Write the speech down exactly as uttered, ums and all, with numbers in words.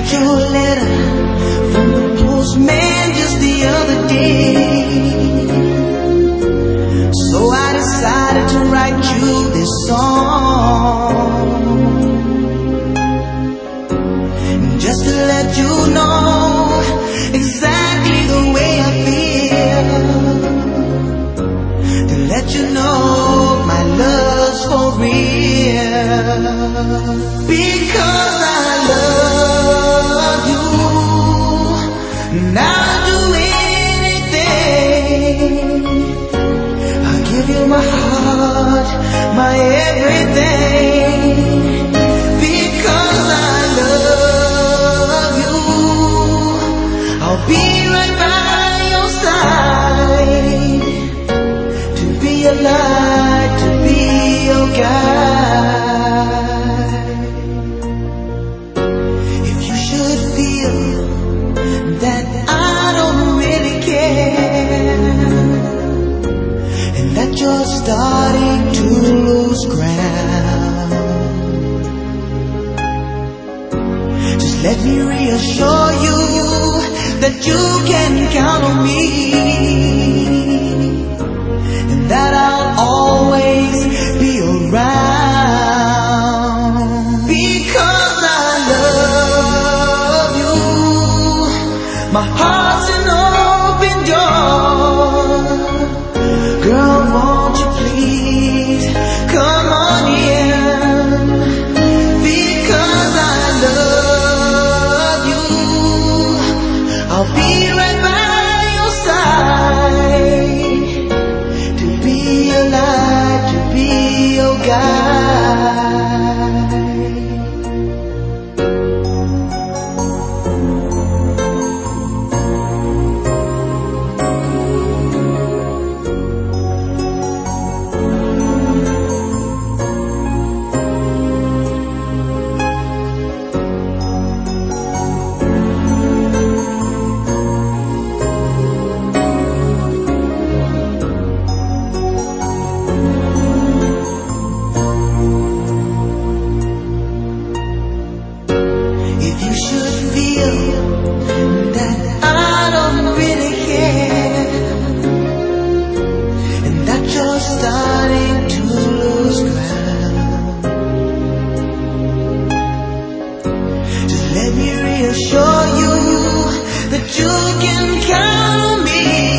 got your letter from the postman just the other day. So I decided to write you this song, just to let you know exactly the way I feel, to let you know my love's for real. Because I love you, and I'll do anything. I'll give you my heart, my everything. Because I love you, I'll be right by your side, to be your light, to be your guide. If you should feel that I don't really care, and that you're starting to lose ground, just let me reassure you that you can count on me, and that I'll always be around. Because I love you, my heart's an open door. Girl, won't you please come on in? Because I love you, I'll be right by your side, to be your light, to be your guide. If you should feel that I don't really care, and that you're starting to lose ground, just let me reassure you that you can count on me.